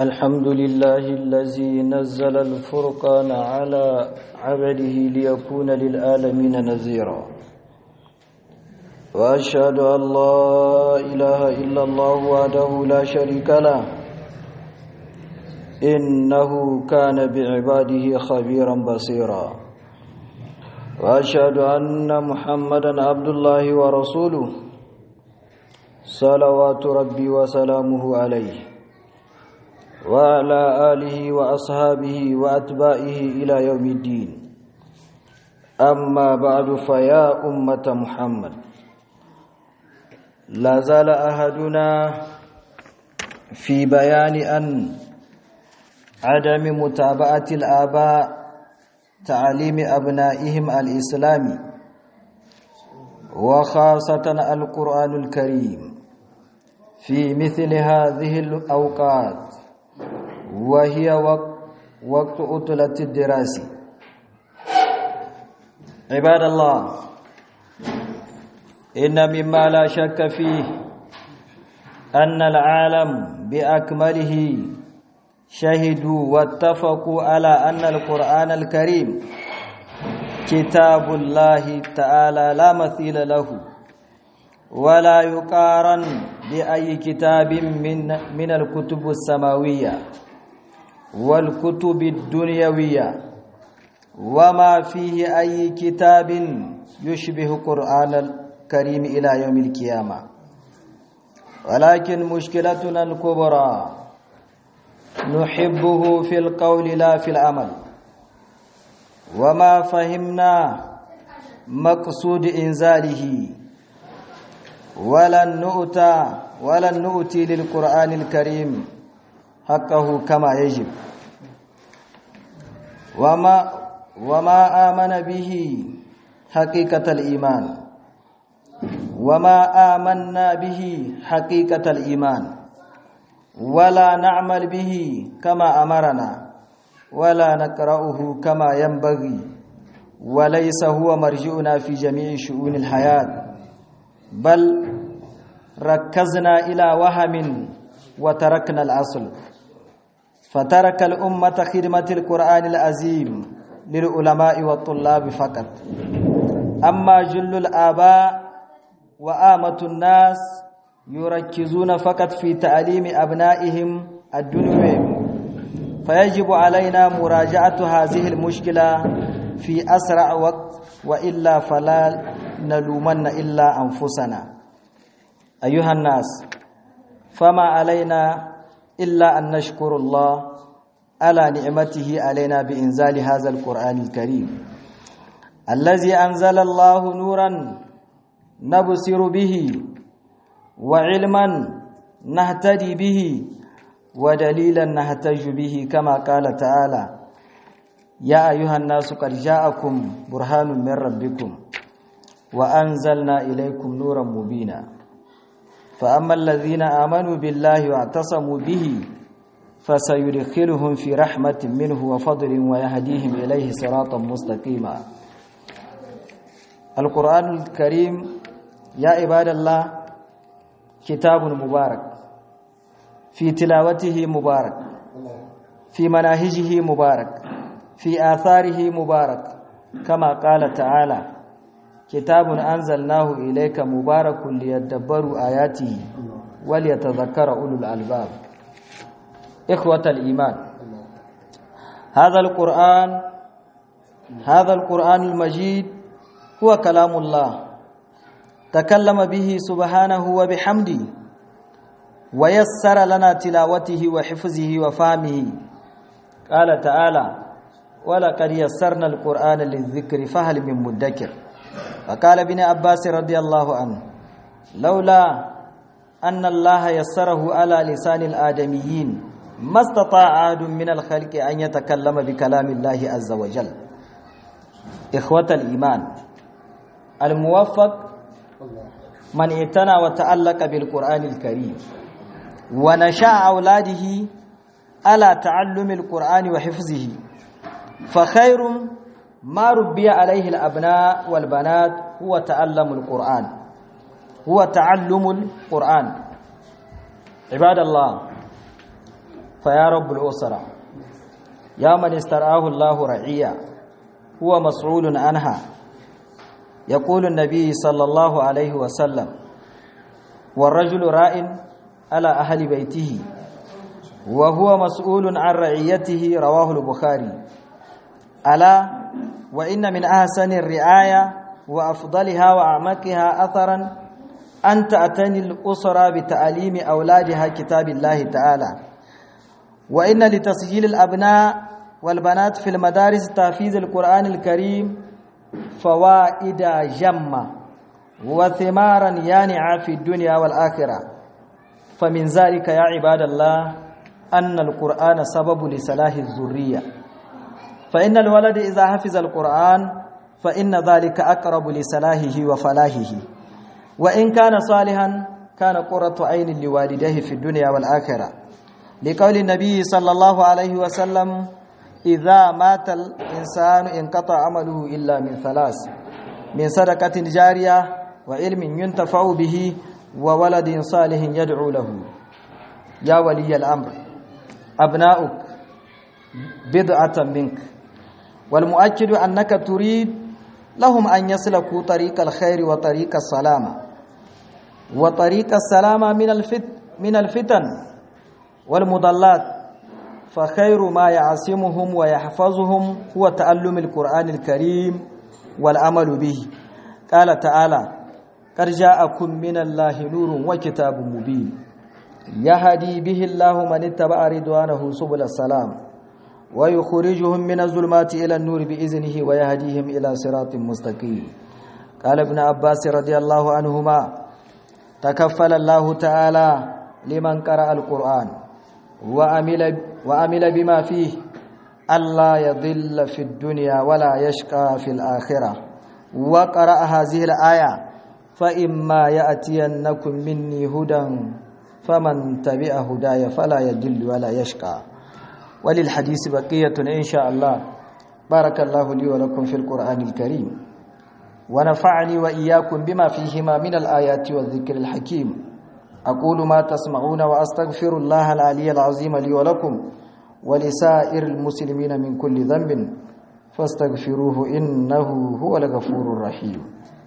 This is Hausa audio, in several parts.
الحمد لله الذي نزل الفرقان على عبده ليكون للعالمين نذيرا وأشهد أن لا إله إلا الله وحده لا شريك له إنه كان بعباده خبيرا بصيرا وأشهد أن محمدا عبد الله ورسوله صلوات ربي وسلامه عليه وعلى آله وأصحابه وأتباعه إلى يوم الدين. أما بعد فيا أمة محمد، لا زال أحدنا في بيان أن عدم متابعة الآباء تعليم أبنائهم الإسلامي وخاصة القرآن الكريم في مثل هذه الأوقات، وهي وقت عطلة الدراسة. عباد الله، إن مما لا شك فيه أن العالم بأكمله شهدوا واتفقوا على أن القرآن الكريم كتاب الله تعالى لا مثيل له ولا يقارن بأي كتاب من الكتب السماوية والكتب الدنيوية، وما فيه أي كتاب يشبه القرآن الكريم إلى يوم القيامة. ولكن مشكلتنا الكبرى نحبه في القول لا في العمل، وما فهمنا مقصود إنزاله، ولن نؤتي للقرآن الكريم حقه كما يجب. وما آمن به حقيقة الإيمان، وما آمنا به حقيقة الإيمان، ولا نعمل به كما أمرنا، ولا نقرأه كما ينبغي، وليس هو مرجعنا في جميع شؤون الحياة، بل ركزنا إلى وهم وتركنا الأصل، فترك الأمة خدمة القرآن العظيم للعلماء والطلاب فقط. أما جل الآباء وآمة الناس يركزون فقط في تعليم أبنائهم الدنيوي، فيجب علينا مراجعة هذه المشكلة في أسرع وقت، وإلا فلا نلومن إلا أنفسنا. أيها الناس، فما علينا إلا أن نشكر الله على نعمته علينا بإنزال هذا القرآن الكريم الذي أنزل الله نورا نبصر به، وعلما نهتدي به، ودليلا نهتج به، كما قال تعالى: يا أيها الناس قد جاءكم برهان من ربكم وأنزلنا إليكم نورا مبينا. فأما الذين آمنوا بالله واعتصموا به فسيدخلهم في رحمة منه وفضل ويهديهم إليه صراطا مستقيما. القرآن الكريم يا عباد الله كتاب مبارك، في تلاوته مبارك، في مناهجه مبارك، في آثاره مبارك، كما قال تعالى: كتاب أنزلناه إليك مبارك ليدبروا آياته وليتذكر أولو الألباب. إخوة الإيمان، هذا القرآن المجيد هو كلام الله، تكلم به سبحانه وبحمده، ويسر لنا تلاوته وحفظه وفهمه. قال تعالى: ولقد يسرنا القرآن للذكر فهل من مدكر. فقال ابن عباس رضي الله عنه: لولا أن الله يسره على لسان الآدميين ما استطاع أحد من الخلق أن يتكلم بكلام الله عز وجل. إخوة الإيمان، الموفق من اعتنى وتعلق بالقرآن الكريم ونشأ أولاده على تعلم القرآن وحفظه، فخير ما ربي عليه الأبناء والبنات هو تعلم القرآن. عباد الله، فيا رب الأسرة يا من استرعاه الله رعيا هو مسؤول عنها. يقول النبي صلى الله عليه وسلم: والرجل راء على أهل بيته وهو مسؤول عن رعيته. رواه البخاري. ألا وإن من أحسن الرعاية وأفضلها وأعمقها أثرا أن تعتني الأسرة بتعليم أولادها كتاب الله تعالى. وإن لتسجيل الأبناء والبنات في المدارس تحفيظ القرآن الكريم فوائد جمة وثمارا يانعة في الدنيا والآخرة. فمن ذلك يا عباد الله أن القرآن سبب لصلاح الذرية، فإن الولد إذا حفظ القرآن فإن ذلك أقرب لصلاحه وفلاحه، وإن كان صالحا كان قرة عين لوالديه في الدنيا والآخرة، لقول النبي صلى الله عليه وسلم: إذا مات الإنسان انقطع عمله إلا من ثلاث: من صدقة جارية وعلم ينتفع به وولد صالح يدعو له. يا ولي الأمر أبناؤك بضعة منك، والمؤكد أنك تريد لهم أن يسلكوا طريق الخير وطريق السلامة، وطريق السلامة من الفتن والمضلات، فخير ما يعصمهم ويحفظهم هو تعلم القرآن الكريم والعمل به. قال تعالى: قد جاءكم من الله نور وكتاب مبين يهدي به الله من اتبع رضوانه سبل السلام ويخرجهم من الظلمات إلى النور بإذنه ويهديهم إلى صراط مستقيم. قال ابن عباس رضي الله عنهما: تكفل الله تعالى لمن قرأ القرآن وعمل بما فيه ألا يضل في الدنيا ولا يشقى في الآخرة. وقرأ هذه الآية: فإما يأتينكم مني هدى فمن تبع هداي فلا يضل ولا يشقى. وللحديث بقية إن شاء الله. بارك الله لي ولكم في القرآن الكريم، ونفعني وإياكم بما فيهما من الآيات والذكر الحكيم. أقول ما تسمعون وأستغفر الله العلي العظيم لي ولكم ولسائر المسلمين من كل ذنب فاستغفروه إنه هو الغفور الرحيم.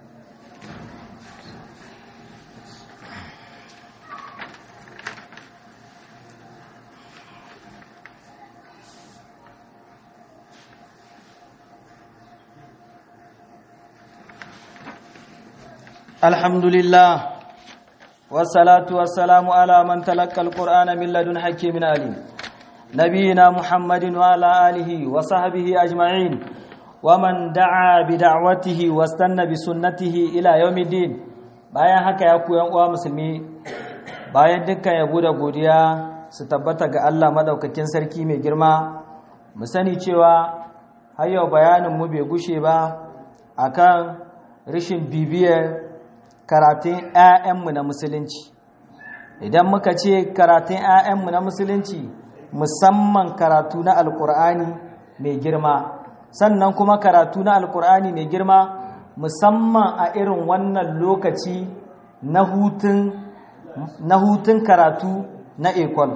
الحمد لله والصلاة والسلام على من تلقى القرآن من لدن حكيم عليم نبينا محمد وعلى آله وصحبه أجمعين ومن دعا بدعوته واستنى بسنته إلى يوم الدين. bayan haka ya ku yan uwa musulmi, bayan dukkan yabo da godiya su tabbata ga Allah madaukakin sarki mai girma, mu sani cewa har yau bayanin mu bai gushe ba akan rashin bibiyar karatun 'ya'yanmu na musulunci. Idan muka ce karatun 'ya'yanmu na musulunci, musamman karatu na alkur'ani mai girma, sannan kuma karatu na alkur'ani mai girma musamman a irin wannan lokaci na hutun karatu na ekol.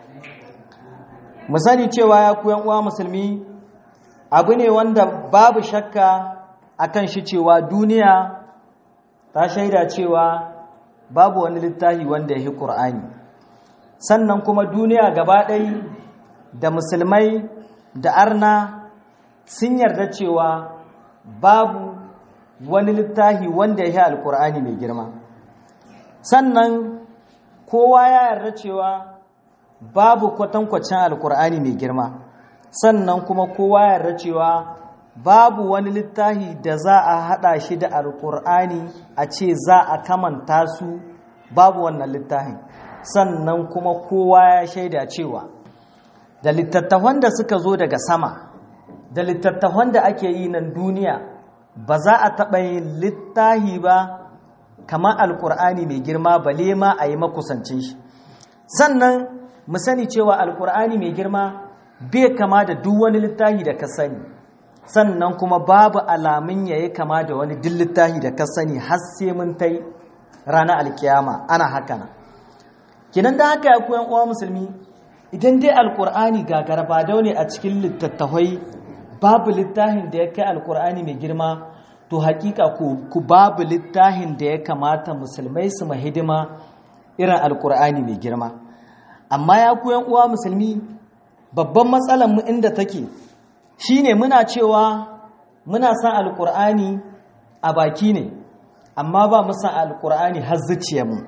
Mu sani cewa ya ku uwa musulmi, abu ne wanda babu shakka akan shi cewa duniya ta shaida cewa babu wani littafi wanda ya yi ƙur'ani, sannan kuma duniya gaba ɗaya da musulmai da arna sun yarda cewa babu wani littafi wanda ya yi alƙur'ani mai girma, sannan kowa ya yarda cewa babu kwatankwacin alƙur'ani mai girma, sannan kuma kowa ya yarda cewa babu wani littafi da za a haɗa shi da alƙur'ani a ce za a kamanta su, babu wannan littafin. Sannan kuma kowa ya shaida cewa da littattafan da suka zo daga sama da littattafan da ake yi nan duniya ba za a taɓa yin littafi ba kamar alƙur'ani mai girma, bale ma a yi makusancin shi. Sannan mu sani cewa alƙur'ani mai girma bai kama da duk wani littafi da ka sani, sannan kuma babu alamun yayi kama da wani duk littafi da ka sani har sai mun tai ranar alkiyama ana haka nan. Kinan da haka ya koyan uwa musulmi, idan dai alkur'ani gagara ba daune a cikin littattafai babu littafin da ya kai alkur'ani mai girma, to hakika ku babu littafin da ya kamata musulmai su mahidima irin alkur'ani mai girma. Amma ya ku yan uwa musulmi, babban matsalar mu inda take shine muna cewa muna san alkur'ani a baki ne, amma ba mu san alkur'ani har zuciyarmu.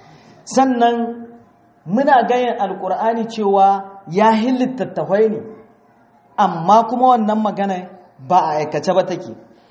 Sannan muna ganin alkur'ani cewa ya littattafai ne, amma kuma wannan magana ba a aikace ba take.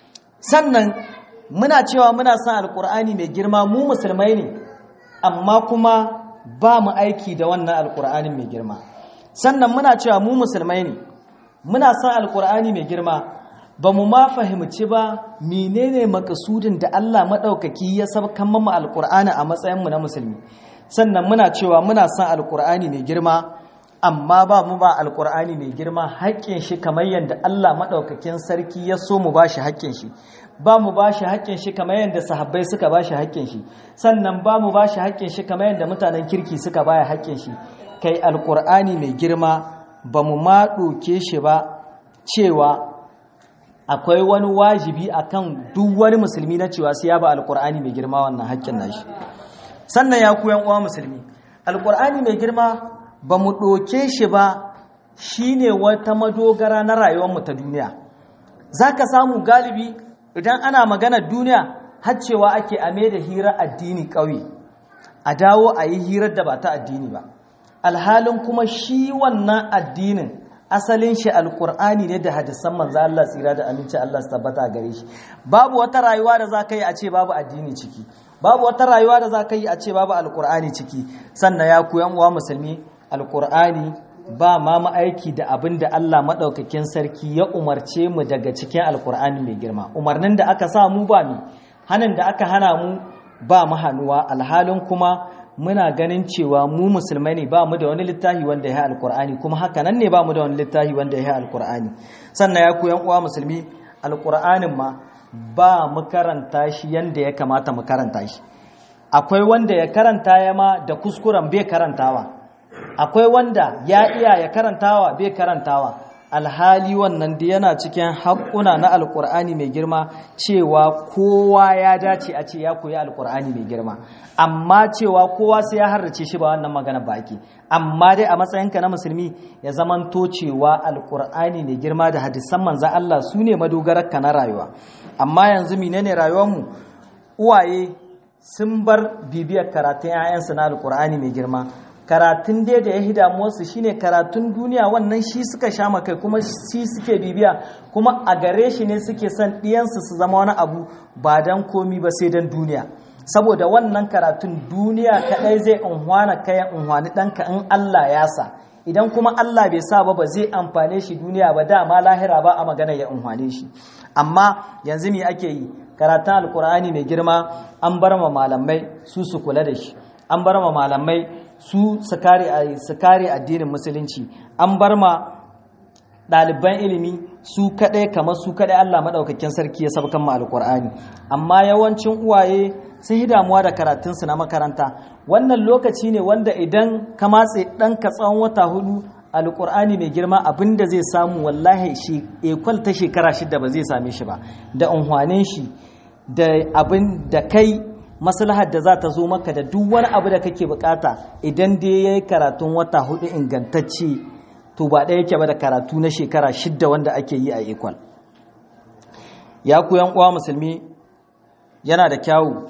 Sannan muna cewa muna san alkur'ani mai girma, mu musulmai ne, amma kuma ba mu aiki da wannan alkur'ani mai girma. Sannan muna cewa mu musulmai ne, muna san alkur'ani mai girma, ba mu ma fahimci ba menene makasudin da Allah maɗaukaki ya sabkan mu alkur'ani a matsayinmu na musulmi. Sannan muna cewa muna san alkur'ani mai girma, amma ba mu ba alkur'ani mai girma haƙƙin shi kamar yadda Allah maɗaukakin sarki ya so mu ba shi haƙƙin shi. Ba mu ba shi haƙƙin shi kamar yadda sahabbai suka ba shi haƙƙin shi. Sannan ba mu ba shi haƙƙin shi kamar yadda mutanen kirki suka ba haƙƙin shi. Kai alkur'ani mai girma ba mu ma ɗauke shi ba cewa akwai wani wajibi akan duk wani musulmi na cewa sai ya ba alkur'ani mai girma wannan haƙƙin nashi. Sannan ya ku yan uwa musulmi, alkur'ani mai girma ba mu ɗauke shi ba shine wata madogara na rayuwarmu ta duniya. Zaka samu galibi idan ana magana duniya har cewa ake ame da hira addini ƙauye, a dawo a yi hirar da ba ta addini ba. Alhalin kuma shi wannan addinin asalin shi alkur'ani ne da hadisan manzo Allah tsira da aminci Allah su tabbata gare shi. Babu wata rayuwa da za ka yi a ce babu addini ciki, babu wata rayuwa da za ka yi a ce babu alkur'ani ciki. Sannan ya ku yan uwa musulmi, alkur'ani ba ma aiki da abin da Allah maɗaukakin sarki ya umarce mu daga cikin alkur'ani mai girma. Umarnin da aka sa mu ba mu, hanin da aka hana mu ba mu hannuwa. Alhalin kuma muna ganin cewa mu musulmai ne, ba mu da wani littafi wanda ya yi alkur'ani, kuma haka nan ne ba mu da wani littafi wanda ya yi alkur'ani. Sannan ya ku yan uwa musulmi, alkur'anin ma ba mu karanta shi yanda ya kamata mu karanta shi. Akwai wanda ya karanta ya ma da kuskuren bai karantawa, akwai wanda ya iya ya karantawa bai karantawa. Alhali wannan da yana cikin haƙƙuna na alƙur'ani mai girma cewa kowa ya dace a ce ya koyi alƙur'ani mai girma, amma cewa kowa sai ya harrace shi ba wannan magana ba ake. Amma dai a matsayinka na musulmi ya zamanto cewa alƙur'ani mai girma da hadisan manzan Allah su ne madogararka na rayuwa. Amma yanzu menene rayuwarmu? Uwaye sun bar bibiyar karatun 'ya'yansu na alƙur'ani mai girma. Karatun dai da ya hi damuwarsu shine karatun duniya, wannan shi suka sha makai kuma shi suke bibiya, kuma a gare shi ne suke son ɗiyansu su zama wani abu ba don komi ba sai don duniya. Saboda wannan karatun duniya kaɗai zai unhwana kayan unhwani ɗanka in Allah ya sa. Idan kuma Allah bai sa ba zai amfane shi duniya ba, dama lahira ba a magana ya unhwane shi. Amma yanzu me ake yi? Karatun alkur'ani mai girma an bar ma malamai su kula da shi, an bar ma malamai su kare addinin musulunci, an bar ma ɗaliban ilimi su kaɗai kamar su kaɗai Allah maɗaukakin sarki ya sabkan ma alƙur'ani. Amma yawancin uwaye sun yi damuwa da karatunsu na makaranta. Wannan lokaci ne wanda idan ka matse ɗanka tsawon wata 4 alƙur'ani mai girma abinda zai samu wallahi shi ekwal ta shekara 6 ba zai same shi ba, da unhwanin shi da abin da kai maslahar da za ta zo maka da duk wani abu da kake bukata. Idan dai yayi karatun wata 4 ingantacce, to ba ɗaya yake ba da karatu na shekara 6 wanda ake yi a ekwal. Ya ku yan uwa musulmi, yana da kyawu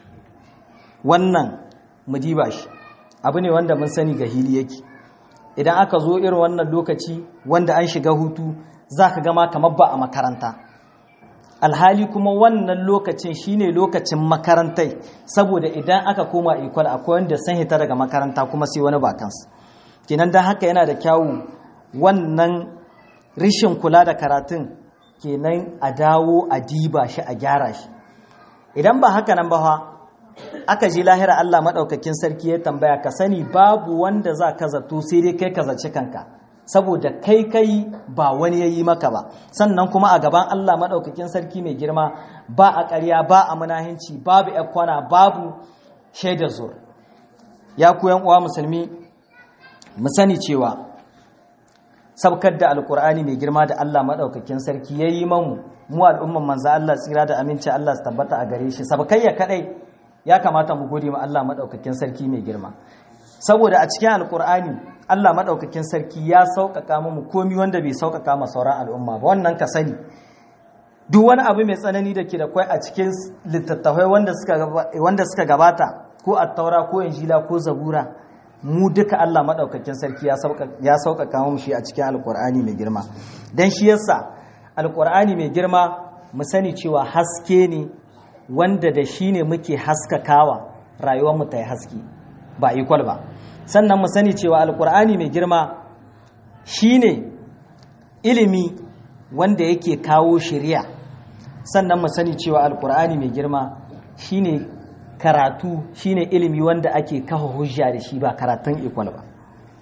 wannan mu diba shi, abu ne wanda mun sani ga hili yake. Idan aka zo irin wannan lokaci wanda an shiga hutu, za ka gama kamar ba a makaranta. Alhali kuma wannan lokacin shine lokacin makarantai, saboda idan aka koma ikwal akwai wanda sun hita daga makaranta kuma sai wani bakansu. Kenan dan haka yana da kyawu wannan rishin kula da karatun kenan a dawo a diba shi a gyara shi. Idan ba haka nan ba fa aka ji lahira Allah madaukakin sarki ya tambaya, ka sani babu wanda za ka zato sai dai kai ka zaci kanka, saboda kai ba wani ya yi maka ba. Sannan kuma a gaban Allah maɗaukakin sarki mai girma ba a ƙarya, ba a munahinci, babu ƴakwana, babu shaida zur. Ya ku yan uwa musulmi, mu sani cewa sabkar da alkur'ani mai girma da Allah madaukakin sarki yayi mu al'umman manzo Allah tsira da aminci Allah su tabbata a gare shi sabkayya kadai ya kamata mu gode ma Allah madaukakin sarki mai girma saboda a cikin alkur'ani Allah madaukakin sarki ya sauƙaƙa mu komai wanda bai sauƙaƙa ma sauran al'umma ba wannan ka sani duk wani abu mai tsanani da ke da kwai a cikin littattafai wanda suka gabata ko attaura ko injila ko zabura mu duka Allah madaukakin sarki ya sauƙaƙa mu shi a cikin alkur'ani mai girma dan shi yasa alkur'ani mai girma mu sani cewa haske ne wanda da shi ne muke haskakawa rayuwar mu ta yi haske ba equal ba sannan mu sani cewa alkur'ani mai girma shine ilimi wanda yake kawo shari'a sannan mu sani cewa alkur'ani mai girma shine karatu shine ilimi wanda ake kafa hujja da shi ba karatun equal ba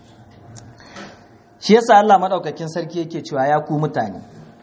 shi yasa Allah madaukakin sarki yake cewa ya ku mutane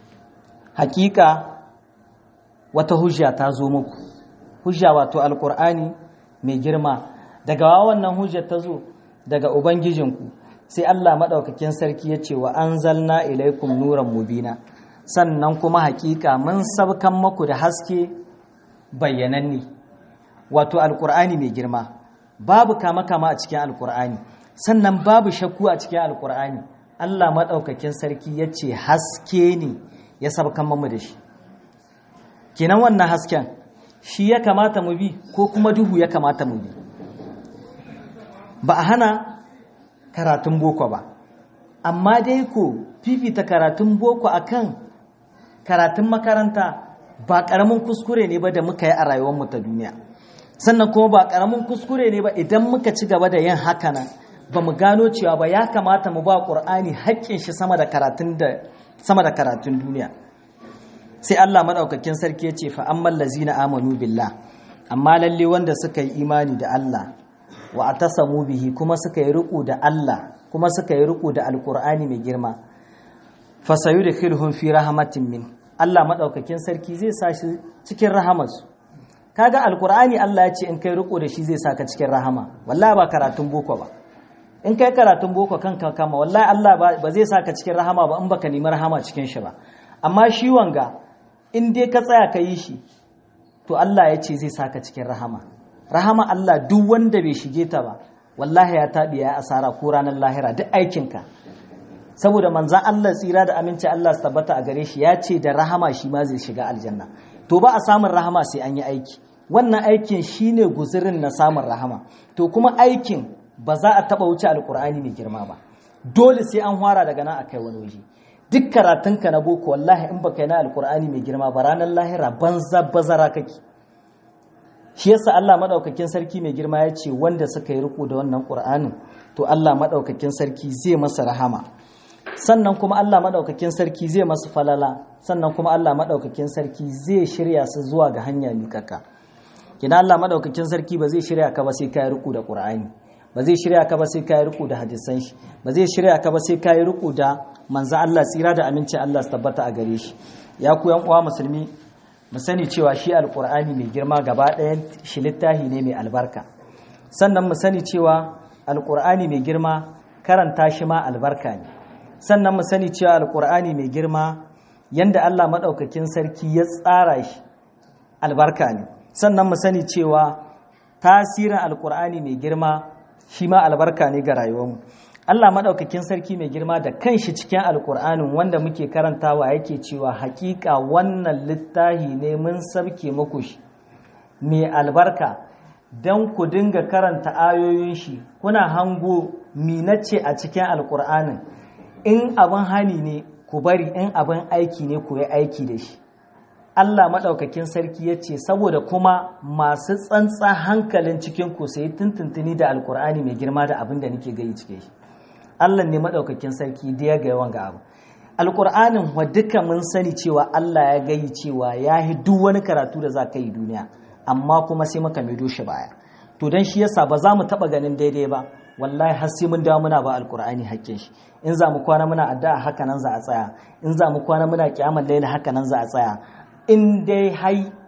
hakika wata hujja ta zo muku hujja wato alkur'ani mai girma daga wannan hujja ta zo daga ubangijinku sai Allah madaukakin sarki ya ce wa anzalna ilaikum nuran mubina sannan kuma hakika mun sabkan muku da haske bayyananne wato alkur'ani mai girma babu kama a cikin alkur'ani sannan babu shakku a cikin alkur'ani Allah madaukakin sarki ya ce haske ne ya sabkan mu da shi kenan wannan hasken shi ya kamata mu bi ko kuma duhu ya kamata mu bi ba a hana karatun boko ba amma dai ko fifita karatun boko akan karatun makaranta ba karamin kuskure ne ba da muka yi a rayuwar mu ta duniya sannan kuma ba karamin kuskure ne ba idan muka ci gaba da yin haka nan ba mu gano cewa ba ya kamata mu ba Qur'ani haƙƙin shi sama da karatun duniya sai Allah madaukakin sarki ya ce fa ammal lazina amanu billah amma lalle wanda suka yi imani da Allah wa atasamu bihi kuma suka yi riko da Allah kuma suka yi riko da alqur'ani mai girma fa sayudkhiluhum fi rahmatin min Allah madaukakin sarki zai sa shi cikin rahamarsu kaga alqur'ani Allah ya ce in kai riko da shi zai saka cikin rahama wallahi ba karatun boko ba in kai karatun boko kanka kama wallahi Allah ba zai saka cikin rahama ba in baka nemi rahama cikin shi ba amma shi wanga in dai ka tsaya ka yi shi to Allah ya ce zai saka cikin rahama Allah duk wanda bai shige ta ba wallahi ya tabi ya asara ko ranar lahira duk aikinka saboda manzan Allah tsira da aminci Allah su tabbata a gare shi ya ce da rahama shi ma zai shiga aljanna to ba a samun rahama sai an yi aiki wannan aikin shine guzurin na samun rahama to kuma aikin ba za a taba wuce alkur'ani mai girma ba dole sai an fara daga nan akai wani waje duk karatunka na boko wallahi in baka yi na alkur'ani mai girma ba ranar lahira banza bazara kake shi yasa Allah madaukakin sarki mai girma ya ce wanda suka yi riko da wannan qur'anin to Allah madaukakin sarki zai masa rahama sannan kuma Allah madaukakin sarki zai masa falala sannan kuma Allah madaukakin sarki zai shirya su zuwa ga hanya miƙaƙa kina Allah madaukakin sarki ba zai shirya ka ba sai ka yi riko da qur'ani ba zai shirya ka ba sai ka yi riko da hadisan shi ba zai shirya ka ba sai ka yi riko da manzo Allah tsira da aminci Allah su tabbata a gare shi ya ku yan uwa musulmi mu sani cewa shi alqur'ani mai girma gaba ɗayan shi littafi ne mai albarka sannan mu sani cewa alqur'ani mai girma karanta shi ma albarka ne sannan mu sani cewa alqur'ani mai girma yanda Allah madaukakin sarki ya tsara shi albarka ne sannan mu sani cewa tasirin alqur'ani mai girma shi ma albarka ne ga rayuwarmu Allah madaukakin sarki mai girma da kanshi cikin alkur'anin wanda muke karantawa yake cewa hakika wannan littahi ne mun sabke muku shi mai albarka dan ku dinga karanta ayoyin shi kuna hango minace a cikin alkur'anin in abin hani ne ku bari in abin aiki ne ku yi aiki da shi Allah madaukakin sarki ya ce saboda kuma masu tsantsa hankalin cikin ku sai tuntuntuni da alkur'ani mai girma da abin da nake gayi cike shi Allah ne madaukakin sarki da ya gaya wanga abu alkur'anin wa duka mun sani cewa Allah ya gayi cewa ya yi duk wani karatu da za ka yi duniya amma kuma sai muka maido shi baya to dan shi yasa ba za mu taba ganin daidai ba wallahi har sai mun dawo muna ba alkur'ani hakkin shi in za mu kwana muna addu'a haka nan za a tsaya in za mu kwana muna kiyamar laila haka nan za a tsaya in dai hai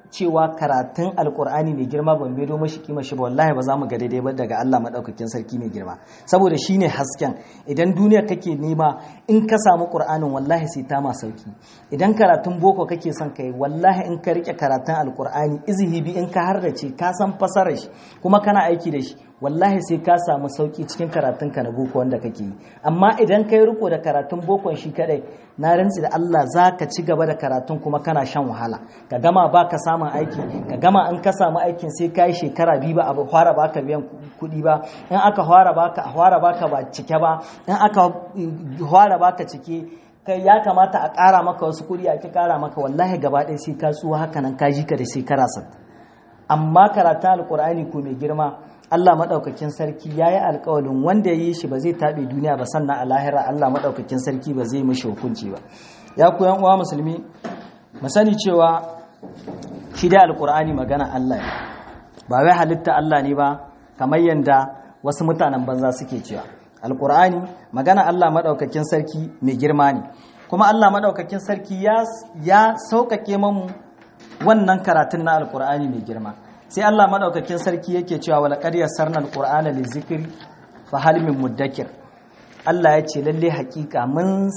cewa karatun alkur'ani mai girma ban bedo mashi kima shi ba wallahi ba za mu ga daidai ba daga Allah madaukakin sarki mai girma saboda shine hasken. Idan duniya kake nema in ka samu qur'anin wallahi sai ta ma sauki. Idan karatun boko kake son kai wallahi in ka rike karatun alkur'ani izhibi in ka hardace ka san fasarar shi kuma kana aiki da shi wallahi sai ka samu sauki cikin karatun ka na boko wanda kake yi. Amma idan kai riko da karatun bokon shi kadai na rantsi da Allah zaka ci gaba da karatun kuma kana shan wahala ka gama baka samun aiki ka gama an ka samu aikin sai kai shekara biyu ba abu fara baka biyan kuɗi ba in aka fara baka ba cike ba in aka fara baka cike kai ya kamata a ƙara maka wasu kuɗi a ki ƙara maka wallahi gaba ɗaya sai ka tsuwa haka nan ka ji ka da shekara 60. Amma karatun alkur'ani ko mai girma Allah maɗaukakin sarki ya yi alƙawalin wanda ya yi shi ba zai taɓe duniya ba sannan a lahira Allah maɗaukakin sarki ba zai mishi hukunci ba. Ya ku yan uwa musulmi mu sani cewa shi dai alƙur'ani magana Allah ne ba wai halitta Allah ne ba kamar yanda wasu mutanen banza suke cewa. Alƙur'ani magana Allah maɗaukakin sarki mai girma ne kuma Allah maɗaukakin sarki ya sauƙaƙe mamu wannan karatun na alƙur'ani mai girma. Sai Allah madaukakin sarki yake cewa wala qad yassarna alqur'ana lizikri fa hal min mudakkir. Allah ya ce lalle hakika mun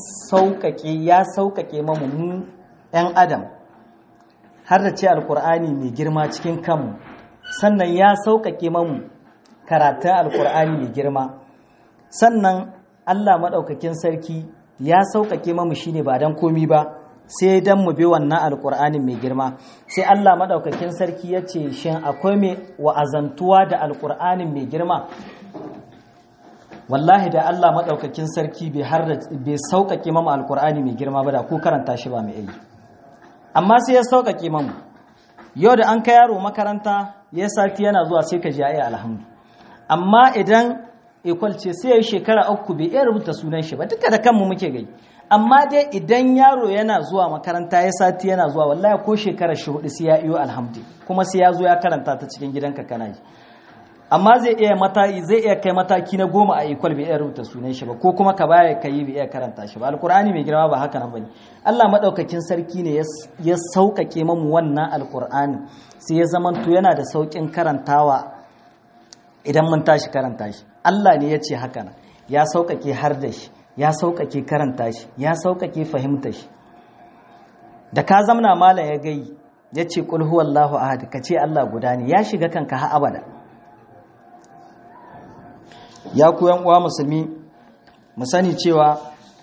sauƙaƙe mu ɗan adam har da ce alqur'ani mai girma cikin kanmu sannan ya sauƙaƙe mu karatun alqur'ani mai girma sannan Allah madaukakin sarki ya sauƙaƙe mu shine ba dan komi ba sai dan mu bi wannan alkur'anin mai girma. Sai Allah madaukakin sarki ya ce shin akwai mai wa'azantuwa da alkur'anin mai girma? Wallahi da Allah madaukakin sarki bai sauƙaƙe mamu alkur'ani mai girma ba da ko karanta shi ba mai yi. Amma sai ya sauƙaƙe mamu yau da an kai yaro makaranta ya sati yana zuwa sai ka ji ayi alhamdu. Amma idan ekwal ce sai ya yi shekara 3 bai iya rubuta sunan shi ba duka da kanmu muke gai. Amma dai idan yaro yana zuwa makaranta ya sati yana zuwa wallahi ko shekara 4 sai ya iyo alhamdu kuma sai ya zo ya karanta ta cikin gidanka kana ji. Amma zai iya kai mataki na 10 a ekwal bai iya rubuta sunan shi ba ko kuma ka baya kai bai iya karanta shi ba. Alkur'ani mai girma ba haka nan bane. Allah madaukakin sarki ne ya sauƙaƙe mamu wannan alkur'ani sai ya zamanto yana da sauƙin karantawa idan mun tashi karanta shi. Allah ne ya ce haka nan ya sauƙaƙe har da shi ya sauƙaƙe karanta shi ya sauƙaƙe fahimta shi. Da ka zamna malam ya gai ya ce qul huwallahu ahad ka ce Allah guda ne ya shiga kanka har abada. Ya ku yan uwa musulmi mu sani cewa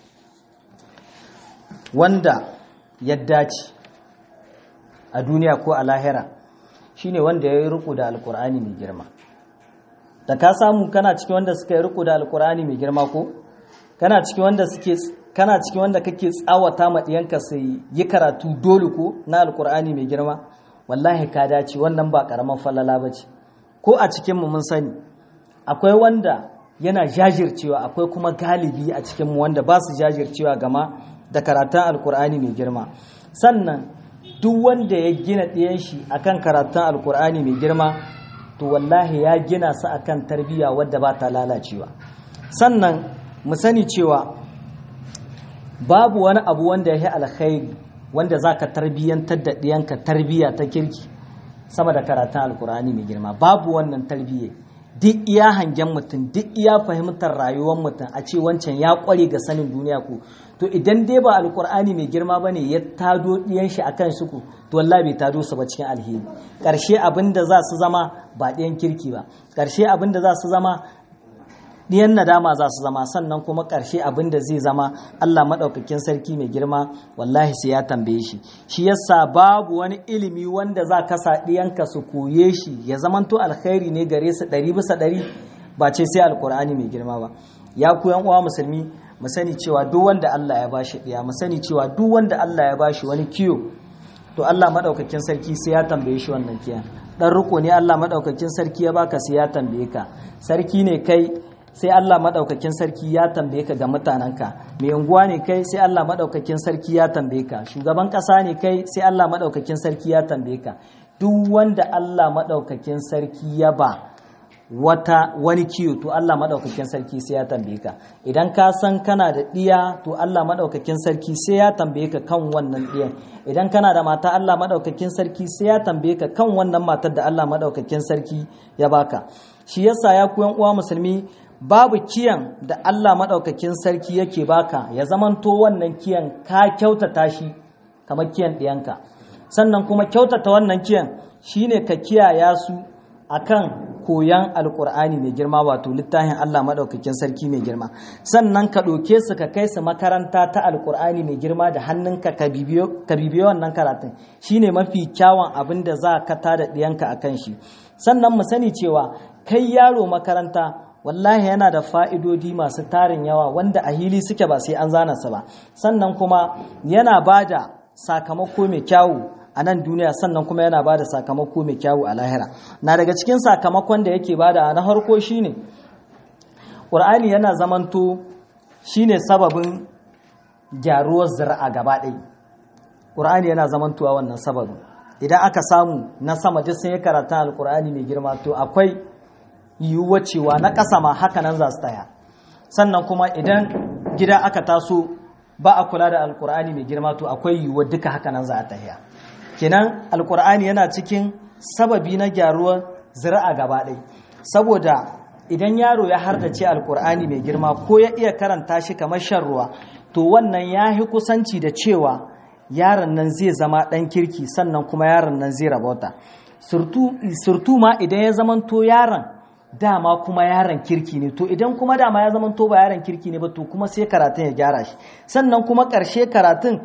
wanda ya dace a duniya ko a lahira shine wanda ya yi riko da alkur'ani mai girma. Da ka samu kana cikin wanda suka yi riko da alkur'ani mai girma ko kana cikin wanda kake tsawata ma diyanka sai yi karatu dole ko na alkur'ani mai girma wallahi ka dace wannan ba karaman falala bace. Ko a cikin mu mun sani akwai wanda yana jajircewa akwai kuma galibi a cikin mu wanda ba su jajircewa gama da karatun alkur'ani mai girma. Sannan duk wanda ya gina ɗiyan shi akan karatun alkur'ani mai girma to wallahi ya gina su akan tarbiyya wadda ba ta lalacewa. Sannan mu sani cewa babu wani abu wanda ya yi alkhairi wanda zaka tarbiyyantar da ɗiyanka tarbiyya ta kirki sama da karatun alkur'ani mai girma. Babu wannan tarbiyya duk iya hangen mutum duk iya fahimtar rayuwar mutum a ce wancan ya kware ga sanin duniya ko to idan dai ba alkur'ani mai girma bane ya tado diyan shi akan suku to wallahi bai tado su ba cikin alheri. Karshe abinda za su zama ba diyan kirki ba, karshe abinda za su zama diyan nadama za su zama, sannan kuma karshe abinda zai zama Allah madaukakin sarki mai girma wallahi sai ya tambaye shi. Shi yasa babu wani ilimi wanda za ka sa diyanka su koye shi ya zamanto alkhairi ne gare su 100% ba ce sai alkur'ani mai girma ba. Ya ku yan uwa musulmi mu sani cewa duk wanda Allah ya bashi diya mu sani cewa duk wanda Allah ya bashi wani kiyo to Allah madaukakin sarki sai ya tambaye shi wannan kiyan. Dan riko ne Allah madaukakin sarki ya baka sai ya tambaye ka. Sarki ne kai sai Allah madaukakin sarki ya tambaye ka ga mutanenka. Mai unguwa ne kai sai Allah madaukakin sarki ya tambaye ka. Shugaban kasa ne kai sai Allah madaukakin sarki ya tambaye ka. Duk wanda Allah madaukakin sarki ya ba wani kiyo to Allah madaukakin sarki sai ya tambaye ka. Idan ka san kana da diya to Allah madaukakin sarki sai ya tambaye ka kan wannan diyan. Idan kana da mata Allah madaukakin sarki sai ya tambaye ka kan wannan matar da Allah madaukakin sarki ya baka. Shi yasa ya ku yan uwa musulmi, babu kiyan da Allah madaukakin sarki yake baka ya zamanto wannan kiyan ka kyautata shi kamar kiyan diyanka. Sannan kuma kyautata wannan kiyan shine ka kiyaya su akan koyan alkur'ani mai girma, wato littafin Allah maɗaukakin sarki mai girma. Sannan ka ɗauke su ka kai su makaranta ta alkur'ani mai girma da hannunka ka bibiyo wannan karatun, shine mafi kyawun abin da za ka tada ɗiyanka a kan shi. Sannan mu sani cewa kai yaro makaranta wallahi yana da fa'idodi masu tarin yawa wanda a hili suke ba sai an zana su ba. Sannan kuma yana ba da sakamako mai kyawu a nan duniya, sannan kuma yana ba da sakamako mai kyawu a lahira. Na daga cikin sakamakon da yake bada na harko shine ƙur'ani yana zamanto shine sababin gyaruwar zira'a gaba ɗaya. Ƙur'ani yana zamantowa wannan sababin. Idan aka samu na sama duk sun yi karatun alƙur'ani mai girma to akwai yiwuwar cewa na ƙasa ma haka nan za su taya. Sannan kuma idan gida aka taso ba a kula da alƙur'ani mai girma to akwai yiwuwar duka haka nan za a tahiya. Kenan alkur'ani yana cikin sababi na gyaruwar zira'a gaba ɗaya, saboda idan yaro ya hardace alkur'ani mai girma ko ya iya karanta shi kamar shan ruwa, to wannan ya yi kusanci da cewa yaron nan zai zama ɗan kirki, sannan kuma yaron nan zai rabauta. Surtu ma idan ya zamanto yaron dama kuma yaron kirki ne, to idan kuma dama ya zamanto ba yaron kirki ne ba, to kuma sai karatun ya gyara shi. Sannan kuma ƙarshe karatun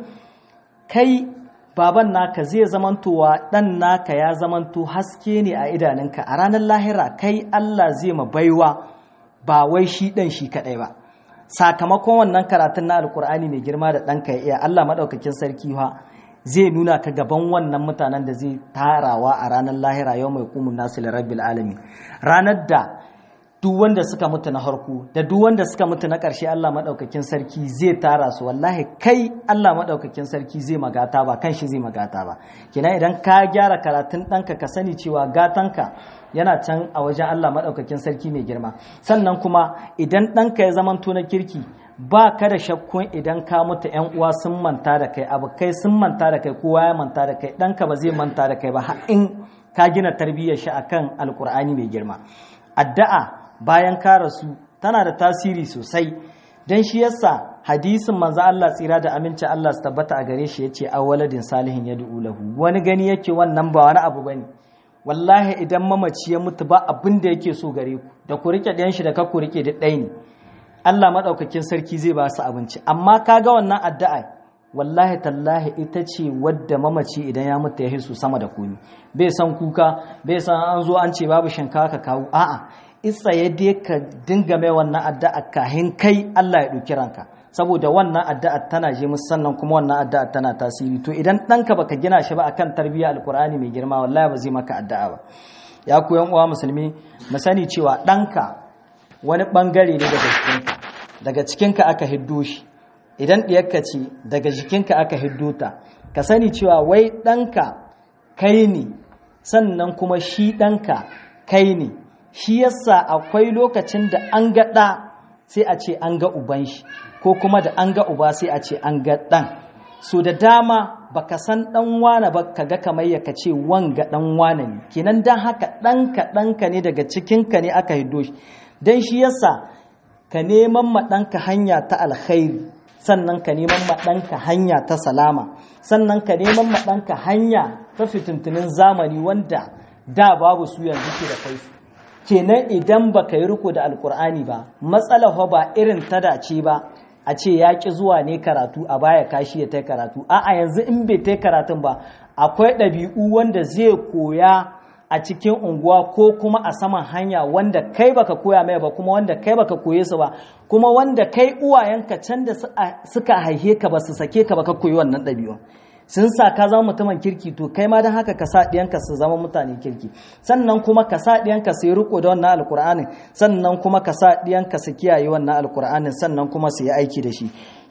kai baban naka zai zamantowa ɗan naka ya zamanto haske ne a idanunka a ranar lahira. Kai Allah zai ma baiwa, ba wai shi ɗan shi kaɗai ba. Sakamakon wannan karatun na alkur'ani mai girma da ɗanka ya iya, Allah maɗaukakin sarki zai nuna ka gaban wannan mutanen da zai tarawa a ranar lahira, yau mai kumun nasu lirabbil alamin, ranar da duk wanda suka mutu na harku da duk wanda suka mutu na ƙarshe Allah maɗaukakin sarki zai tara su. Wallahi kai Allah maɗaukakin sarki zai magata ba kan shi zai magata ba. Kina idan ka gyara karatun ɗanka ka sani cewa gatanka yana can a wajen Allah maɗaukakin sarki mai girma. Sannan kuma idan ɗanka ya zamanto na kirki, ba ka da shakkun idan ka mutu ‘yan uwa sun manta da kai, abokai sun manta da kai, kowa ya manta da kai, ɗanka ba zai manta da kai ba har in ka gina tarbiyyar shi akan alkur'ani mai girma. Addu'a bayan ka rasu tana da tasiri sosai, don shi yasa hadisin manzo Allah tsira da aminci Allah su tabbata a gare shi yace awwaladin salihin yad'u lahu. Wani gani yake wannan ba wani abu bane. Wallahi idan mamaci ya mutu ba abin da yake so gare ku, da ku rike ɗayan shi da ka ku rike duk ɗaya ne. Allah madaukakin sarki zai ba su abinci, amma kaga wannan addu'a wallahi tallahi ita ce wadda mamaci idan ya mutu ya hisu sama da komi. Bai san kuka, bai san an zo an ce babu shinkafa ka kawo, a'a isa yadda ka dinga mai wannan addu'a kahin kai Allah ya ɗauki ranka, saboda wannan addu'a tana je musu, sannan kuma wannan addu'a tana tasiri. To idan ɗanka baka gina shi ba akan tarbiyyar alkur'ani mai girma, wallahi ba zai maka addu'a ba. Ya ku yan uwa musulmi, mu sani cewa ɗanka wani ɓangare ne daga cikinka aka hiddo shi. Idan ɗiyarka ce daga jikinka aka hiddo ta, ka sani cewa wai ɗanka kai ne, sannan kuma shi ɗanka kai ne. Shi yasa akwai lokacin da an ga ɗa sai a ce an ga uban shi, ko kuma da an ga uba sai a ce an ga ɗan. So da dama baka san ɗan wane ba ka ga kamar ya ce wanga ɗan wane ne. Kenan dan haka ɗanka ne, daga cikinka ne aka hiddo shi. Dan shi yasa ka neman ma ɗanka hanya ta alkhairi, sannan ka neman ma ɗanka hanya ta salama, sannan ka neman ma ɗanka hanya ta fitintunin zamani wanda da babu su yanzu ke da kai su. Kenan idan baka yi riko da alkur'ani ba, matsala ba irin ta dace ba a ce ya ƙi zuwa ne karatu a baya kashi ya tai karatu. A'a yanzu in bai tai karatun ba, akwai ɗabi'u wanda zai koya a cikin unguwa ko kuma a saman hanya wanda kai baka koya mai ba, kuma wanda kai baka koye su ba, kuma wanda kai uwayenka can da suka haihe ka ba su sake ka ba ka koyi wannan ɗabi'un. Sun sa ka zama mutumin kirki, to kai ma don haka ka sa ɗiyanka su zama mutane kirki. Sannan kuma ka sa ɗiyanka su yi riko da wannan alkur'anin, sannan kuma ka sa ɗiyanka su kiyaye wannan alkur'anin, sannan kuma su yi aiki da shi.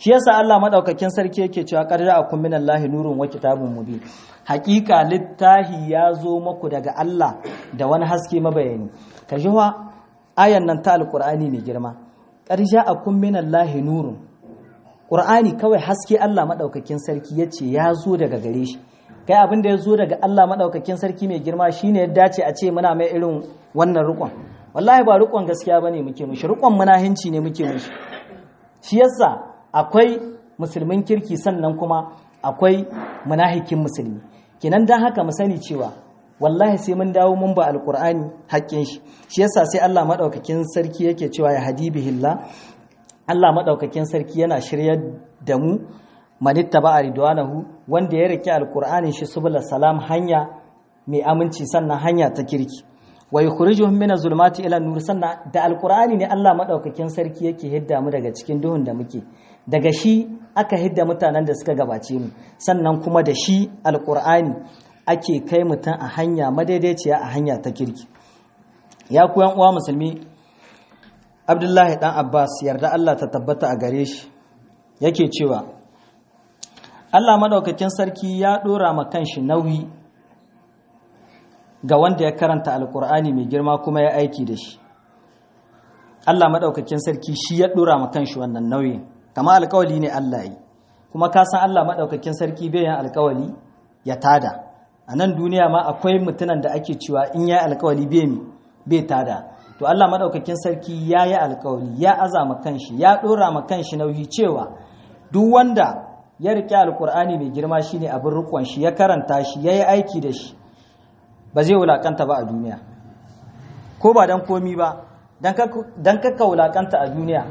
shi yasa Allah madaukakin sarki yake cewa qad ja'akum minallahi nurun wa kitabun mubin, haƙiƙa littahi ya zo muku daga Allah da wani haske mabayani. ka ji wa ayan nan ta alqur'ani mai girma, qad ja'akum minallahi nurun, qur'ani kawai haske Allah madaukakin sarki yace ya zo daga gare shi. kai abin da ya zo daga Allah madaukakin sarki mai girma shine ya dace a ce muna mai irin wannan rukun. wallahi ba rukun gaskiya bane muke mishi, rukun munahinci ne muke mishi. shi yasa akwai musulmin kirki sannan kuma akwai munahikin musulmi. kenan dan haka mu sani cewa wallahi sai mun dawo mun ba alqur'ani haƙƙin shi. shi yasa sai Allah madaukakin sarki yake cewa ya hadibihillah, Allah madaukakin sarki yana shiryar da mu manittaba ridwanahu, wanda ya rike alqur'anin shi subul salam, hanya mai aminci sannan hanya ta kirki. wa yukhrijuhum min az-zulumati ila an-nur, sannan da alqur'ani ne Allah madaukakin sarki yake hidda mu daga cikin duhun da muke. daga shi aka hidda mutanen da suka gabace mu, sannan kuma da shi alqur'ani ake kai mutum a hanya madaidaiciya, a hanya ta kirki. ya ku yan uwa musulmi, Abdullahi dan Abbas yarda Allah ta tabbata a gare shi yake cewa Allah madaukakin sarki ya dora ma kanshi nauyi ga wanda ya karanta alkur'ani mai girma kuma ya aiki da shi. Allah madaukakin sarki shi ya dora ma kanshi wannan nauyin, kama alkawali ne Allah yi. kuma ka san Allah madaukakin sarki bai yin alkawali ya tada. a nan duniya ma akwai mutunan da ake cewa in ya alkawali bai tada. to Allah madaukakin sarki ya yi alkawali, ya azama kanshi, ya dora ma kanshi nauyi cewa duk wanda ya rike alkur'ani mai girma shine abin rukun shi, ya karanta shi, ya yi aiki da shi, ba zai wulakanta ba a duniya. ko ba dan komi ba, dan kakka wulakanta a duniya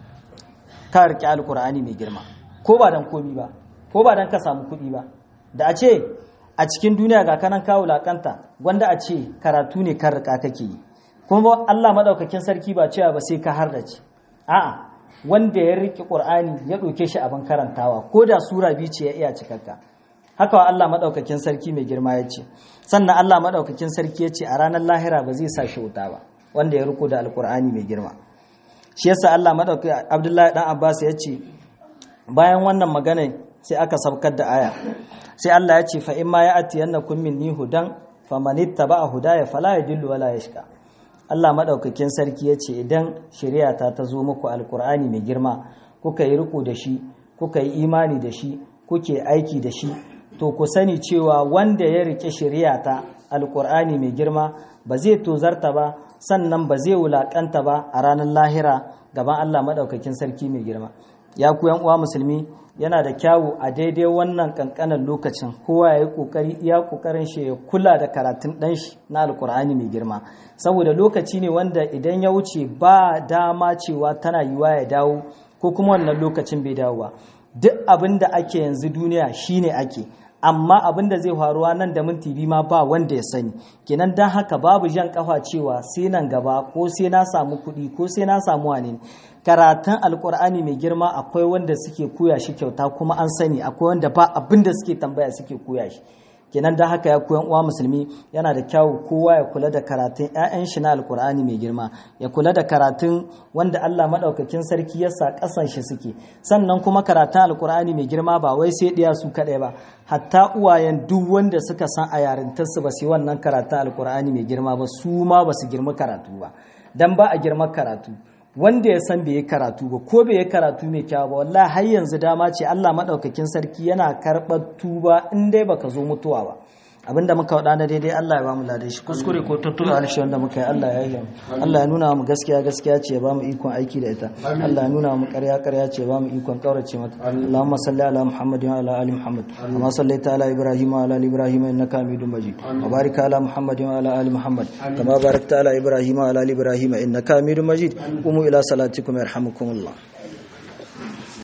ka rike alkur'ani mai girma, ko ba dan komi ba, ko ba dan ka samu kuɗi ba. da a ce a cikin duniya ga kanan ka wulakanta, wanda a ce karatu ne kan rika kake yi. kuma Allah madaukakin sarki ba cewa ba sai ka hardace, a'a, wanda ya rike Qur'ani ya ɗauke shi abin karantawa, ko da sura biyu ce ya iya cikakka. haka wa Allah madaukakin sarki mai girma ya ce. sannan Allah madaukakin sarki ya ce a ranar lahira ba zai sa shi wuta ba wanda ya riko da alqur'ani mai girma. shi yasa Allah madaukakin Abdullahi dan Abbas ya ce bayan wannan magana sai aka saukar da aya, sai Allah ya ce fa in ma ya'tiyannakum minni hudan famanittaba'a hudaya fala yadillu wala yashqa. Allah madaukakin sarki ya ce idan shari'a ta zo muku alqur'ani mai girma, kuka yi riko da shi, kuka yi imani da shi, kuke aiki da shi, to ku sani cewa wanda ya rike shari'a ta alqur'ani mai girma ba zai tozarta ba, sannan ba zai wulakanta ba a ranar lahira gaban Allah madaukakin sarki mai girma. ya ku yan uwa musulmi, yana da kyawu a daidai wannan kankanan lokacin kowa ya yi kokari iya kokarin shi ya kula da karatun dan shi na alkur'ani mai girma, saboda lokaci ne wanda idan ya wuce ba dama cewa tana yiwa ya dawo, ko kuma wannan lokacin bai dawo ba. duk abin da ake yanzu duniya shine ake, amma abin da zai faruwa nan da minti biyu ma ba wanda ya sani. kenan dan haka babu jan kafa cewa sai nan gaba, ko sai na samu kuɗi, ko sai na samu wani. karatun alkur'ani mai girma akwai wanda suke koya shi kyauta kuma an sani, akwai wanda ba abin da suke tambaya suke koya shi. kenan da haka ya koyan uwa musulmi, yana da kyawu kowa ya kula da karatun ƴaƴan shi na alkur'ani mai girma, ya kula da karatun wanda Allah madaukakin sarki ya sa kasan shi suke. sannan kuma karatun alkur'ani mai girma ba wai sai ɗiya su kaɗai ba, hatta uwayen duk wanda suka san a yarintarsu ba su yi wannan karatun alkur'ani mai girma ba, su ma ba su girma karatu ba. dan ba a girma karatu wanda ya san bai yi karatu ba, ko bai yi karatu mai kyau ba, wallahi har yanzu dama ce Allah madaukakin sarki yana karɓar tuba in dai baka zo mutuwa ba. abinda muka wada na daidai Allah ya bamu ladan shi, kuskure ko tuttura alshi wanda muka yi Allah ya yi. Allah ya nuna mu gaskiya gaskiya ce ya bamu ikon aiki da ita, Allah ya nuna mu ƙarya ƙarya ce ya bamu ikon kaurace mata. Allahumma salli ala Muhammadin wa ala ali Muhammad kama sallaita ala Ibrahim wa ala ali Ibrahim innaka Hamidum Majid, wa barik ala Muhammadin wa ala ali Muhammad kama barakta ala Ibrahim wa ala ali Ibrahim innaka Hamidum Majid. qumu ila salatikum yarhamukumullah.